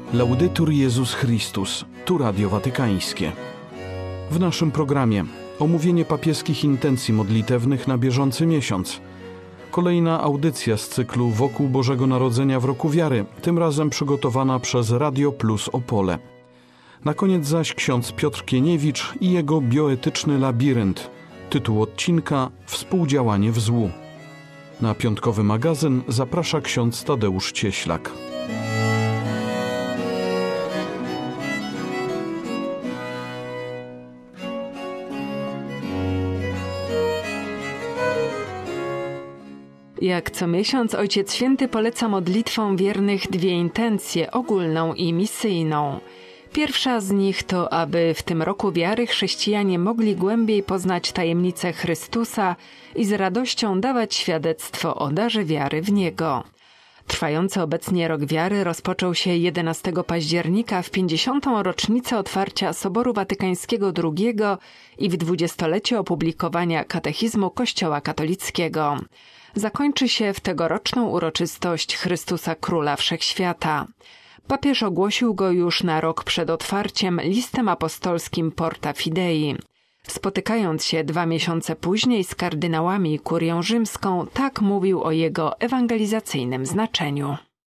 Laudetur Jezus Chrystus, tu Radio Watykańskie. W naszym programie omówienie papieskich intencji modlitewnych na bieżący miesiąc. Kolejna audycja z cyklu Wokół Bożego Narodzenia w Roku Wiary, tym razem przygotowana przez Radio Plus Opole. Na koniec zaś ksiądz Piotr Kieniewicz i jego bioetyczny labirynt. Tytuł odcinka Współdziałanie w złu. Na piątkowy magazyn zaprasza ksiądz Tadeusz Cieślak. Jak co miesiąc Ojciec Święty poleca modlitwom wiernych dwie intencje, ogólną i misyjną. Pierwsza z nich to, aby w tym roku wiary chrześcijanie mogli głębiej poznać tajemnicę Chrystusa i z radością dawać świadectwo o darze wiary w Niego. Trwający obecnie Rok Wiary rozpoczął się 11 października w 50. rocznicę otwarcia Soboru Watykańskiego II i w 20-lecie opublikowania Katechizmu Kościoła katolickiego. Zakończy się w tegoroczną uroczystość Chrystusa Króla Wszechświata. Papież ogłosił go już na rok przed otwarciem listem apostolskim Porta Fidei. Spotykając się 2 miesiące później z kardynałami i kurią rzymską, tak mówił o jego ewangelizacyjnym znaczeniu.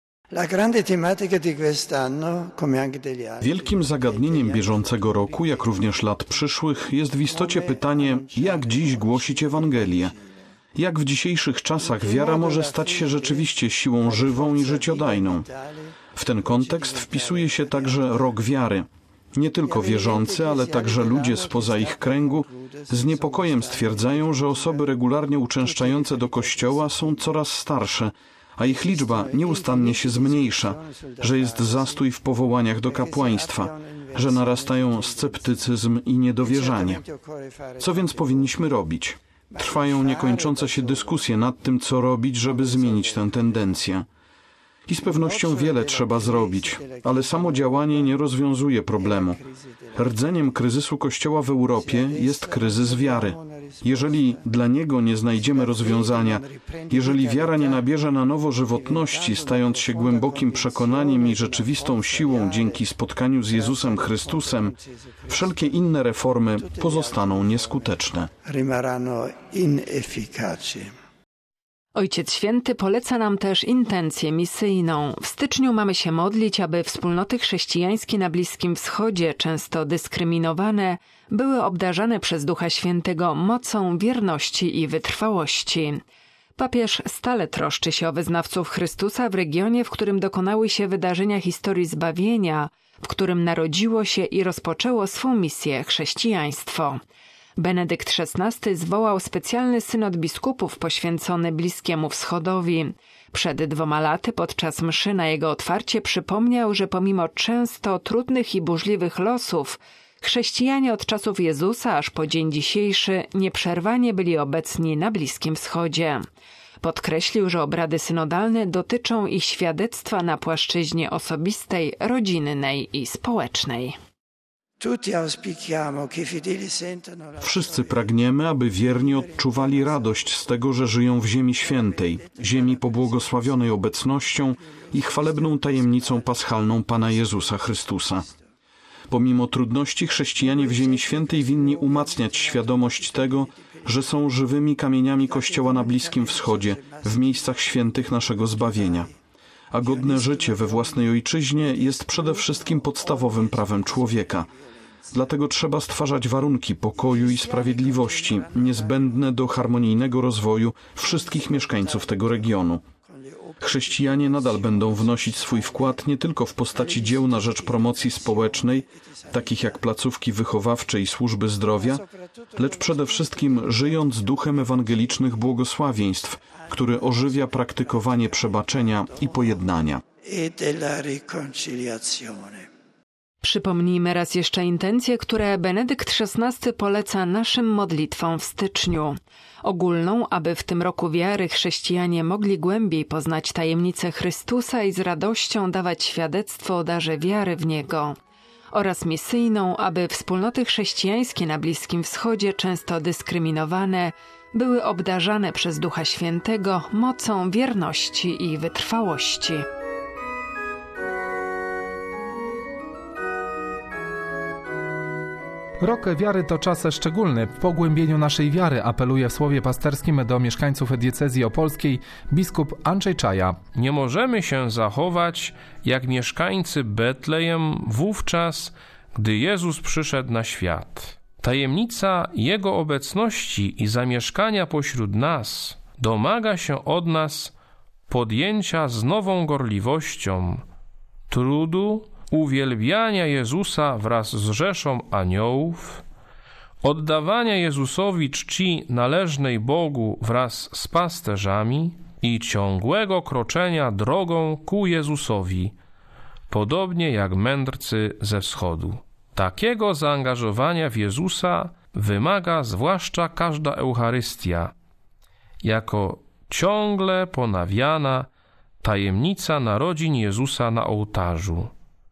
Wielkim zagadnieniem bieżącego roku, jak również lat przyszłych, jest w istocie pytanie, jak dziś głosić Ewangelię. Jak w dzisiejszych czasach wiara może stać się rzeczywiście siłą żywą i życiodajną? W ten kontekst wpisuje się także Rok Wiary. Nie tylko wierzący, ale także ludzie spoza ich kręgu z niepokojem stwierdzają, że osoby regularnie uczęszczające do kościoła są coraz starsze, a ich liczba nieustannie się zmniejsza, że jest zastój w powołaniach do kapłaństwa, że narastają sceptycyzm i niedowierzanie. Co więc powinniśmy robić? Trwają niekończące się dyskusje nad tym, co robić, żeby zmienić tę tendencję. I z pewnością wiele trzeba zrobić, ale samo działanie nie rozwiązuje problemu. Rdzeniem kryzysu Kościoła w Europie jest kryzys wiary. Jeżeli dla niego nie znajdziemy rozwiązania, jeżeli wiara nie nabierze na nowo żywotności, stając się głębokim przekonaniem i rzeczywistą siłą dzięki spotkaniu z Jezusem Chrystusem, wszelkie inne reformy pozostaną nieskuteczne. Ojciec Święty poleca nam też intencję misyjną. W styczniu mamy się modlić, aby wspólnoty chrześcijańskie na Bliskim Wschodzie, często dyskryminowane, były obdarzane przez Ducha Świętego mocą wierności i wytrwałości. Papież stale troszczy się o wyznawców Chrystusa w regionie, w którym dokonały się wydarzenia historii zbawienia, w którym narodziło się i rozpoczęło swą misję chrześcijaństwo. Benedykt XVI zwołał specjalny synod biskupów poświęcony Bliskiemu Wschodowi. Przed 2 laty podczas mszy na jego otwarcie przypomniał, że pomimo często trudnych i burzliwych losów, chrześcijanie od czasów Jezusa aż po dzień dzisiejszy nieprzerwanie byli obecni na Bliskim Wschodzie. Podkreślił, że obrady synodalne dotyczą ich świadectwa na płaszczyźnie osobistej, rodzinnej i społecznej. Wszyscy pragniemy, aby wierni odczuwali radość z tego, że żyją w Ziemi Świętej, ziemi pobłogosławionej obecnością i chwalebną tajemnicą paschalną Pana Jezusa Chrystusa. Pomimo trudności chrześcijanie w Ziemi Świętej winni umacniać świadomość tego, że są żywymi kamieniami Kościoła na Bliskim Wschodzie, w miejscach świętych naszego zbawienia. A godne życie we własnej ojczyźnie jest przede wszystkim podstawowym prawem człowieka. Dlatego trzeba stwarzać warunki pokoju i sprawiedliwości, niezbędne do harmonijnego rozwoju wszystkich mieszkańców tego regionu. Chrześcijanie nadal będą wnosić swój wkład nie tylko w postaci dzieł na rzecz promocji społecznej, takich jak placówki wychowawcze i służby zdrowia, lecz przede wszystkim żyjąc duchem ewangelicznych błogosławieństw, który ożywia praktykowanie przebaczenia i pojednania. Przypomnijmy raz jeszcze intencje, które Benedykt XVI poleca naszym modlitwom w styczniu. Ogólną, aby w tym roku wiary chrześcijanie mogli głębiej poznać tajemnicę Chrystusa i z radością dawać świadectwo o darze wiary w Niego. Oraz misyjną, aby wspólnoty chrześcijańskie na Bliskim Wschodzie, często dyskryminowane, były obdarzane przez Ducha Świętego mocą wierności i wytrwałości. Rok wiary to czas szczególny. W pogłębieniu naszej wiary apeluje w słowie pasterskim do mieszkańców diecezji opolskiej biskup Andrzej Czaja. Nie możemy się zachować jak mieszkańcy Betlejem wówczas, gdy Jezus przyszedł na świat. Tajemnica Jego obecności i zamieszkania pośród nas domaga się od nas podjęcia z nową gorliwością trudu uwielbiania Jezusa wraz z rzeszą aniołów, oddawania Jezusowi czci należnej Bogu wraz z pasterzami i ciągłego kroczenia drogą ku Jezusowi, podobnie jak mędrcy ze wschodu. Takiego zaangażowania w Jezusa wymaga zwłaszcza każda Eucharystia, jako ciągle ponawiana tajemnica narodzin Jezusa na ołtarzu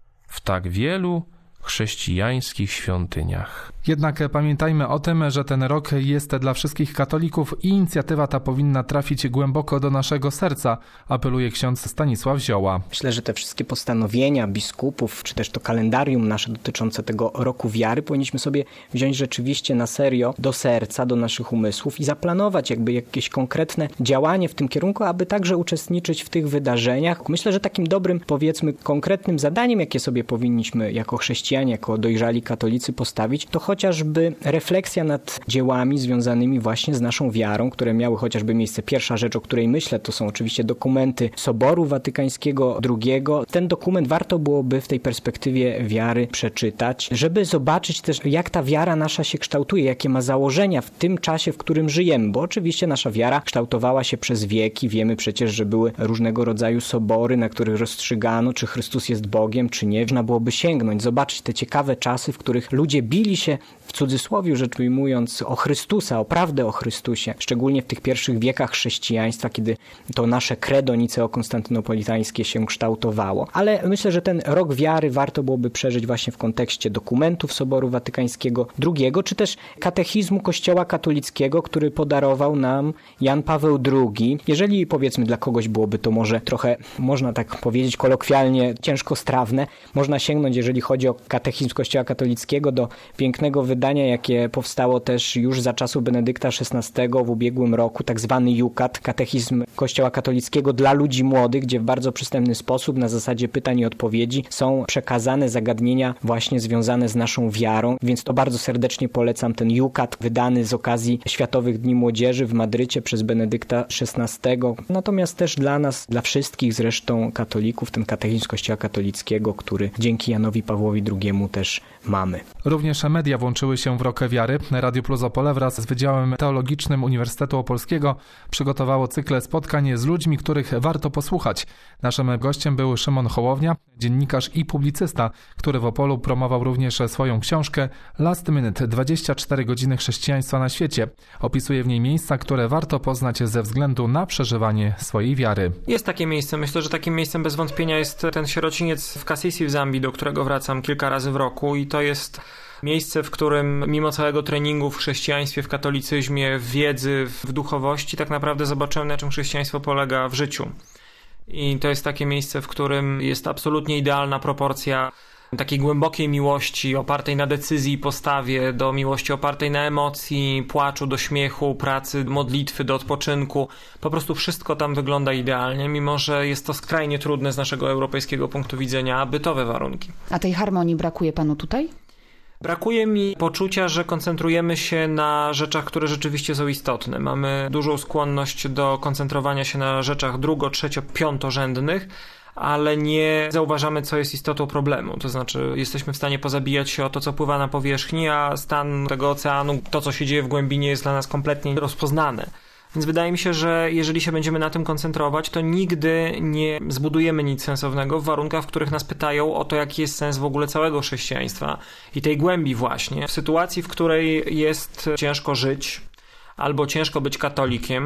w tak wielu chrześcijańskich świątyniach. Jednak pamiętajmy o tym, że ten rok jest dla wszystkich katolików i inicjatywa ta powinna trafić głęboko do naszego serca, apeluje ksiądz Stanisław Zioła. Myślę, że te wszystkie postanowienia biskupów, czy też to kalendarium nasze dotyczące tego roku wiary powinniśmy sobie wziąć rzeczywiście na serio do serca, do naszych umysłów i zaplanować jakby jakieś konkretne działanie w tym kierunku, aby także uczestniczyć w tych wydarzeniach. Myślę, że takim dobrym, powiedzmy, konkretnym zadaniem, jakie sobie powinniśmy jako chrześcijanie, jako dojrzali katolicy postawić, to chociażby refleksja nad dziełami związanymi właśnie z naszą wiarą, które miały chociażby miejsce. Pierwsza rzecz, o której myślę, to są oczywiście dokumenty Soboru Watykańskiego II. Ten dokument warto byłoby w tej perspektywie wiary przeczytać, żeby zobaczyć też, jak ta wiara nasza się kształtuje, jakie ma założenia w tym czasie, w którym żyjemy, bo oczywiście nasza wiara kształtowała się przez wieki. Wiemy przecież, że były różnego rodzaju sobory, na których rozstrzygano, czy Chrystus jest Bogiem, czy nie. Można byłoby sięgnąć, zobaczyć te ciekawe czasy, w których ludzie bili się, w cudzysłowie rzecz ujmując, o Chrystusa, o prawdę o Chrystusie, szczególnie w tych pierwszych wiekach chrześcijaństwa, kiedy to nasze credo niceo-konstantynopolitańskie się kształtowało. Ale myślę, że ten rok wiary warto byłoby przeżyć właśnie w kontekście dokumentów Soboru Watykańskiego II, czy też katechizmu Kościoła katolickiego, który podarował nam Jan Paweł II. Jeżeli, powiedzmy, dla kogoś byłoby to może trochę, można tak powiedzieć kolokwialnie, ciężkostrawne, można sięgnąć, jeżeli chodzi o katechizm Kościoła katolickiego, do pięknego wydania, jakie powstało też już za czasów Benedykta XVI w ubiegłym roku, tak zwany Jukat, katechizm Kościoła katolickiego dla ludzi młodych, gdzie w bardzo przystępny sposób, na zasadzie pytań i odpowiedzi, są przekazane zagadnienia właśnie związane z naszą wiarą, więc to bardzo serdecznie polecam ten Jukat, wydany z okazji Światowych Dni Młodzieży w Madrycie przez Benedykta XVI. Natomiast też dla nas, dla wszystkich zresztą katolików, ten katechizm Kościoła katolickiego, który dzięki Janowi Pawłowi II też mamy. Również media włączyły się w rok wiary. Radio Plus Opole wraz z Wydziałem Teologicznym Uniwersytetu Opolskiego przygotowało cykl spotkań z ludźmi, których warto posłuchać. Naszym gościem był Szymon Hołownia, dziennikarz i publicysta, który w Opolu promował również swoją książkę Last Minute – 24 godziny chrześcijaństwa na świecie. Opisuje w niej miejsca, które warto poznać ze względu na przeżywanie swojej wiary. Jest takie miejsce. Myślę, że takim miejscem bez wątpienia jest ten sierociniec w Kasisi w Zambii, do którego wracam kilka razy w roku i to jest miejsce, w którym mimo całego treningu w chrześcijaństwie, w katolicyzmie, w wiedzy, w duchowości, tak naprawdę zobaczyłem, na czym chrześcijaństwo polega w życiu. I to jest takie miejsce, w którym jest absolutnie idealna proporcja takiej głębokiej miłości opartej na decyzji i postawie, do miłości opartej na emocji, płaczu, do śmiechu, pracy, modlitwy, do odpoczynku. Po prostu wszystko tam wygląda idealnie, mimo że jest to skrajnie trudne z naszego europejskiego punktu widzenia bytowe warunki. A tej harmonii brakuje panu tutaj? Brakuje mi poczucia, że koncentrujemy się na rzeczach, które rzeczywiście są istotne. Mamy dużą skłonność do koncentrowania się na rzeczach drugo-, trzecio-, piątorzędnych, ale nie zauważamy, co jest istotą problemu. To znaczy, jesteśmy w stanie pozabijać się o to, co pływa na powierzchni, a stan tego oceanu, to, co się dzieje w głębinie, jest dla nas kompletnie rozpoznane. Więc wydaje mi się, że jeżeli się będziemy na tym koncentrować, to nigdy nie zbudujemy nic sensownego w warunkach, w których nas pytają o to, jaki jest sens w ogóle całego chrześcijaństwa i tej głębi właśnie. W sytuacji, w której jest ciężko żyć albo ciężko być katolikiem,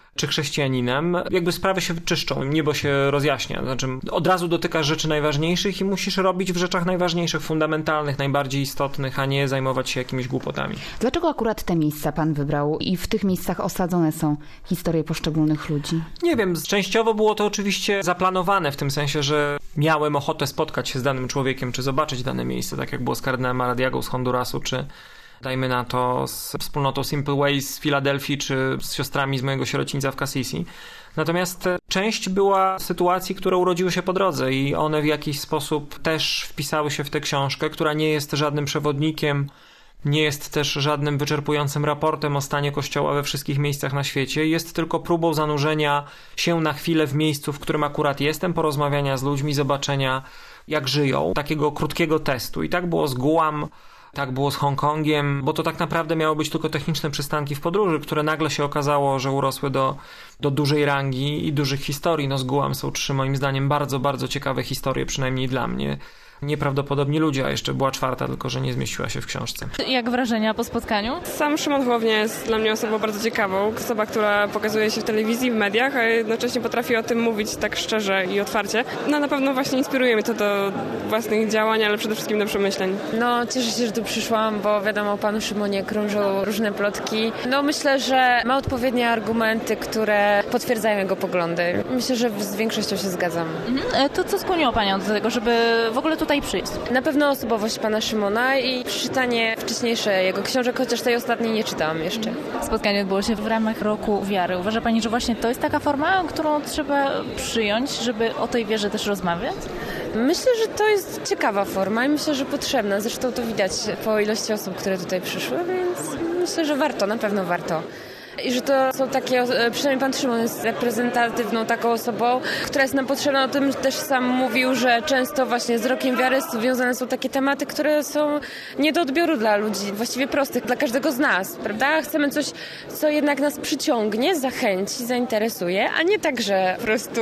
czy chrześcijaninem, jakby sprawy się czyszczą, niebo się rozjaśnia. Znaczy od razu dotykasz rzeczy najważniejszych i musisz robić w rzeczach najważniejszych, fundamentalnych, najbardziej istotnych, a nie zajmować się jakimiś głupotami. Dlaczego akurat te miejsca pan wybrał i w tych miejscach osadzone są historie poszczególnych ludzi? Nie wiem, częściowo było to oczywiście zaplanowane w tym sensie, że miałem ochotę spotkać się z danym człowiekiem, czy zobaczyć dane miejsce, tak jak było z kardynałem Aradiagą z Hondurasu, czy dajmy na to z wspólnotą Simple Way z Filadelfii, czy z siostrami z mojego sierocińca w Kassisi. Natomiast część była sytuacji, które urodziły się po drodze i one w jakiś sposób też wpisały się w tę książkę, która nie jest żadnym przewodnikiem, nie jest też żadnym wyczerpującym raportem o stanie Kościoła we wszystkich miejscach na świecie. Jest tylko próbą zanurzenia się na chwilę w miejscu, w którym akurat jestem, porozmawiania z ludźmi, zobaczenia jak żyją, takiego krótkiego testu. I tak było z Guam, tak było z Hongkongiem, bo to tak naprawdę miało być tylko techniczne przystanki w podróży, które nagle się okazało, że urosły do dużej rangi i dużych historii. No z Guam są 3 moim zdaniem bardzo, bardzo ciekawe historie, przynajmniej dla mnie. Nieprawdopodobni ludzie, a jeszcze była 4, tylko że nie zmieściła się w książce. Jak wrażenia po spotkaniu? Sam Szymon Hołownia jest dla mnie osobą bardzo ciekawą. Osoba, która pokazuje się w telewizji, w mediach, a jednocześnie potrafi o tym mówić tak szczerze i otwarcie. No na pewno właśnie inspiruje mnie to do własnych działań, ale przede wszystkim do przemyśleń. No cieszę się, że tu przyszłam, bo wiadomo, o panu Szymonie krążą różne plotki. No myślę, że ma odpowiednie argumenty, które potwierdzają jego poglądy. Myślę, że z większością się zgadzam. To co skłoniło panią do tego, żeby w ogóle tutaj przyjść? Na pewno osobowość pana Szymona i przeczytanie wcześniejsze jego książek, chociaż tej ostatniej nie czytałam jeszcze. Spotkanie odbyło się w ramach Roku Wiary. Uważa pani, że właśnie to jest taka forma, którą trzeba przyjąć, żeby o tej wierze też rozmawiać? Myślę, że to jest ciekawa forma i myślę, że potrzebna. Zresztą to widać po ilości osób, które tutaj przyszły, więc myślę, że warto, na pewno warto. I że to są takie, przynajmniej pan Szymon jest reprezentatywną taką osobą, która jest nam potrzebna. O tym też sam mówił, że często właśnie z Rokiem Wiary związane są takie tematy, które są nie do odbioru dla ludzi, właściwie prostych, dla każdego z nas, prawda? Chcemy coś, co jednak nas przyciągnie, zachęci, zainteresuje, a nie tak, że po prostu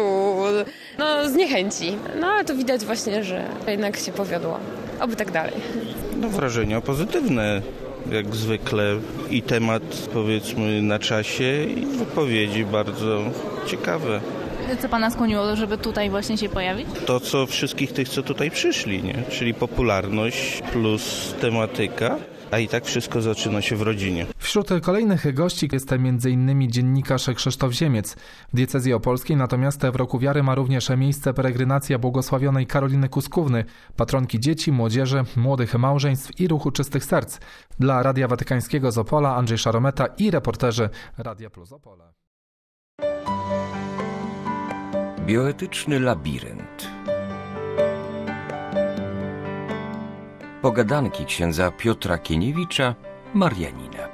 zniechęci. No ale to widać właśnie, że jednak się powiodło. Oby tak dalej. No wrażenia pozytywne. Jak zwykle i temat powiedzmy na czasie i wypowiedzi bardzo ciekawe. Co pana skłoniło, żeby tutaj właśnie się pojawić? To, co wszystkich tych, co tutaj przyszli, nie? Czyli popularność plus tematyka, a i tak wszystko zaczyna się w rodzinie. Wśród kolejnych gości jest m.in. dziennikarz Krzysztof Ziemiec. W diecezji opolskiej natomiast w Roku Wiary ma również miejsce peregrinacja błogosławionej Karoliny Kuskówny, patronki dzieci, młodzieży, młodych małżeństw i Ruchu Czystych Serc. Dla Radia Watykańskiego z Opola Andrzej Szarometa i reporterzy Radia Plus Opole. Bioetyczny labirynt. Pogadanki księdza Piotra Kieniewicza, Marianina.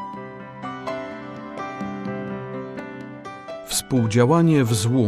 Współdziałanie w złu.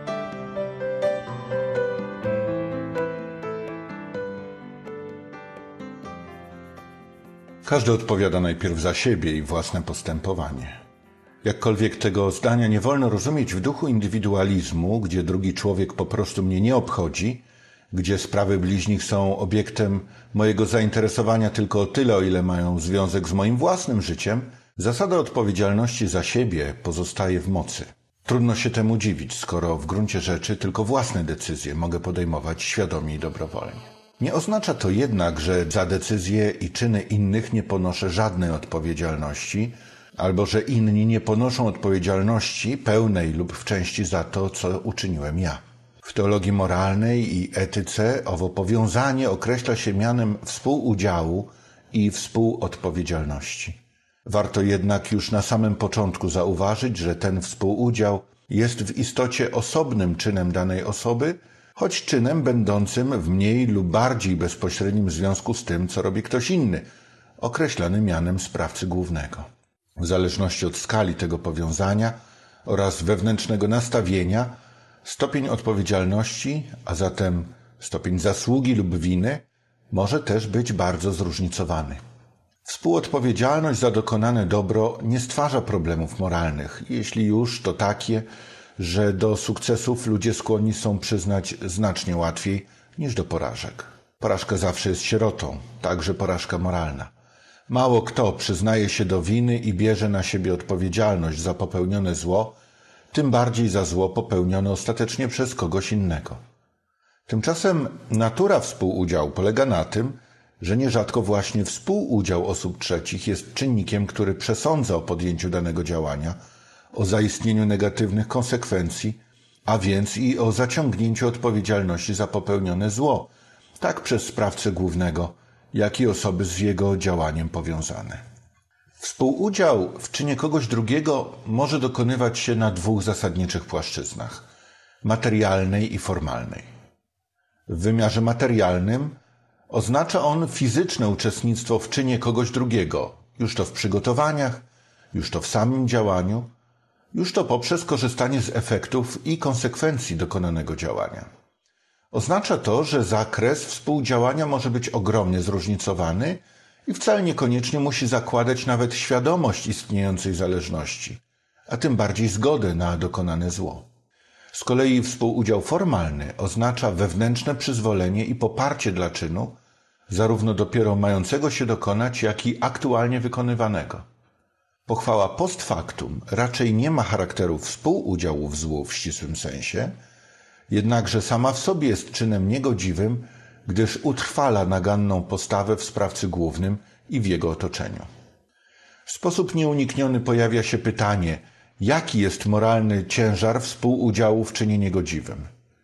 Każdy odpowiada najpierw za siebie i własne postępowanie. Jakkolwiek tego zdania nie wolno rozumieć w duchu indywidualizmu, gdzie drugi człowiek po prostu mnie nie obchodzi, gdzie sprawy bliźnich są obiektem mojego zainteresowania tylko o tyle, o ile mają związek z moim własnym życiem, zasada odpowiedzialności za siebie pozostaje w mocy. Trudno się temu dziwić, skoro w gruncie rzeczy tylko własne decyzje mogę podejmować świadomie i dobrowolnie. Nie oznacza to jednak, że za decyzje i czyny innych nie ponoszę żadnej odpowiedzialności, albo że inni nie ponoszą odpowiedzialności pełnej lub w części za to, co uczyniłem ja. W teologii moralnej i etyce owo powiązanie określa się mianem współudziału i współodpowiedzialności. Warto jednak już na samym początku zauważyć, że ten współudział jest w istocie osobnym czynem danej osoby, choć czynem będącym w mniej lub bardziej bezpośrednim związku z tym, co robi ktoś inny, określany mianem sprawcy głównego. W zależności od skali tego powiązania oraz wewnętrznego nastawienia, stopień odpowiedzialności, a zatem stopień zasługi lub winy, może też być bardzo zróżnicowany. Współodpowiedzialność za dokonane dobro nie stwarza problemów moralnych, jeśli już to takie, że do sukcesów ludzie skłonni są przyznać znacznie łatwiej niż do porażek. Porażka zawsze jest sierotą, także porażka moralna. Mało kto przyznaje się do winy i bierze na siebie odpowiedzialność za popełnione zło, tym bardziej za zło popełnione ostatecznie przez kogoś innego. Tymczasem natura współudziału polega na tym, że nierzadko właśnie współudział osób trzecich jest czynnikiem, który przesądza o podjęciu danego działania, o zaistnieniu negatywnych konsekwencji, a więc i o zaciągnięciu odpowiedzialności za popełnione zło, tak przez sprawcę głównego, jak i osoby z jego działaniem powiązane. Współudział w czynie kogoś drugiego może dokonywać się na dwóch zasadniczych płaszczyznach – materialnej i formalnej. W wymiarze materialnym oznacza on fizyczne uczestnictwo w czynie kogoś drugiego, już to w przygotowaniach, już to w samym działaniu, już to poprzez korzystanie z efektów i konsekwencji dokonanego działania. Oznacza to, że zakres współdziałania może być ogromnie zróżnicowany i wcale niekoniecznie musi zakładać nawet świadomość istniejącej zależności, a tym bardziej zgodę na dokonane zło. Z kolei współudział formalny oznacza wewnętrzne przyzwolenie i poparcie dla czynu, zarówno dopiero mającego się dokonać, jak i aktualnie wykonywanego. Pochwała post factum raczej nie ma charakteru współudziału w złu w ścisłym sensie, jednakże sama w sobie jest czynem niegodziwym, gdyż utrwala naganną postawę w sprawcy głównym i w jego otoczeniu. W sposób nieunikniony pojawia się pytanie, jaki jest moralny ciężar współudziału w czynie niegodziwym.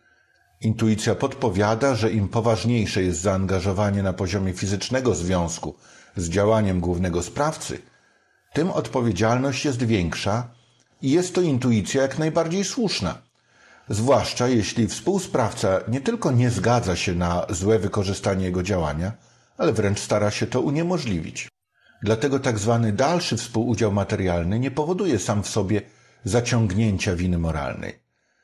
Intuicja podpowiada, że im poważniejsze jest zaangażowanie na poziomie fizycznego związku z działaniem głównego sprawcy, tym odpowiedzialność jest większa i jest to intuicja jak najbardziej słuszna, zwłaszcza jeśli współsprawca nie tylko nie zgadza się na złe wykorzystanie jego działania, ale wręcz stara się to uniemożliwić. Dlatego tak zwany dalszy współudział materialny nie powoduje sam w sobie zaciągnięcia winy moralnej.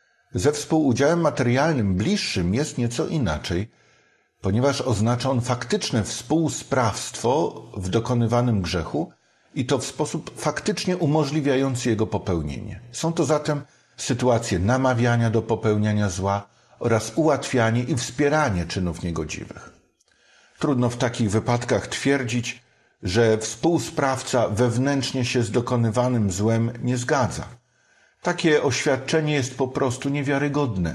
Ze współudziałem materialnym bliższym jest nieco inaczej, ponieważ oznacza on faktyczne współsprawstwo w dokonywanym grzechu i to w sposób faktycznie umożliwiający jego popełnienie. Są to zatem sytuacje namawiania do popełniania zła oraz ułatwianie i wspieranie czynów niegodziwych. Trudno w takich wypadkach twierdzić, że współsprawca wewnętrznie się z dokonywanym złem nie zgadza. Takie oświadczenie jest po prostu niewiarygodne.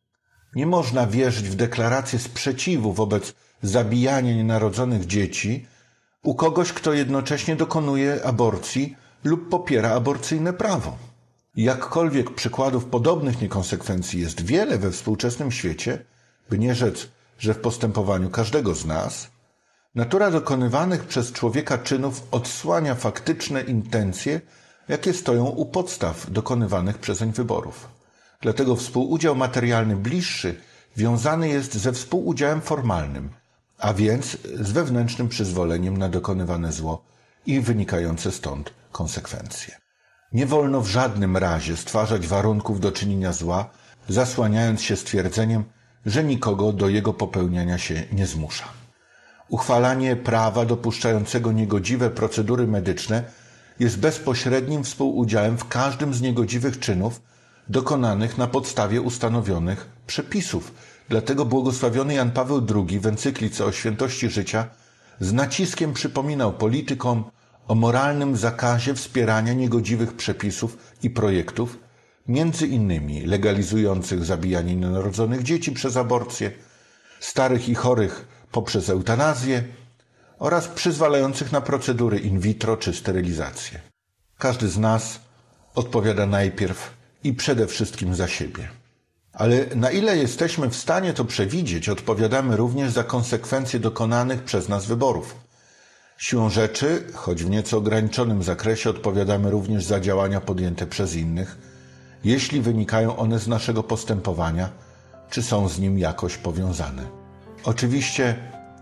Nie można wierzyć w deklarację sprzeciwu wobec zabijania nienarodzonych dzieci u kogoś, kto jednocześnie dokonuje aborcji lub popiera aborcyjne prawo. Jakkolwiek przykładów podobnych niekonsekwencji jest wiele we współczesnym świecie, by nie rzec, że w postępowaniu każdego z nas, natura dokonywanych przez człowieka czynów odsłania faktyczne intencje, jakie stoją u podstaw dokonywanych przezeń wyborów. Dlatego współudział materialny bliższy wiązany jest ze współudziałem formalnym, a więc z wewnętrznym przyzwoleniem na dokonywane zło i wynikające stąd konsekwencje. Nie wolno w żadnym razie stwarzać warunków do czynienia zła, zasłaniając się stwierdzeniem, że nikogo do jego popełniania się nie zmusza. Uchwalanie prawa dopuszczającego niegodziwe procedury medyczne jest bezpośrednim współudziałem w każdym z niegodziwych czynów dokonanych na podstawie ustanowionych przepisów. Dlatego błogosławiony Jan Paweł II w encyklice o świętości życia z naciskiem przypominał politykom o moralnym zakazie wspierania niegodziwych przepisów i projektów, między innymi legalizujących zabijanie nienarodzonych dzieci przez aborcję, starych i chorych poprzez eutanazję oraz przyzwalających na procedury in vitro czy sterylizację. Każdy z nas odpowiada najpierw i przede wszystkim za siebie. Ale na ile jesteśmy w stanie to przewidzieć, odpowiadamy również za konsekwencje dokonanych przez nas wyborów. Siłą rzeczy, choć w nieco ograniczonym zakresie, odpowiadamy również za działania podjęte przez innych, jeśli wynikają one z naszego postępowania, czy są z nim jakoś powiązane. Oczywiście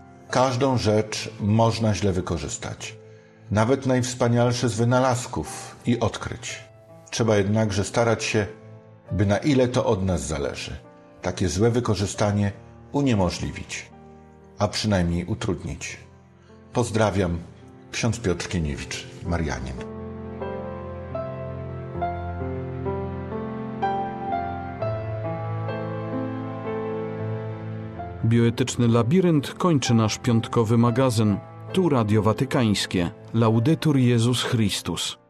każdą rzecz można źle wykorzystać, nawet najwspanialsze z wynalazków i odkryć. Trzeba jednakże starać się, by na ile to od nas zależy, takie złe wykorzystanie uniemożliwić, a przynajmniej utrudnić. Pozdrawiam, ksiądz Piotr Kieniewicz, Marianin. Bioetyczny Labirynt kończy nasz piątkowy magazyn. Tu Radio Watykańskie. Laudetur Jezus Chrystus.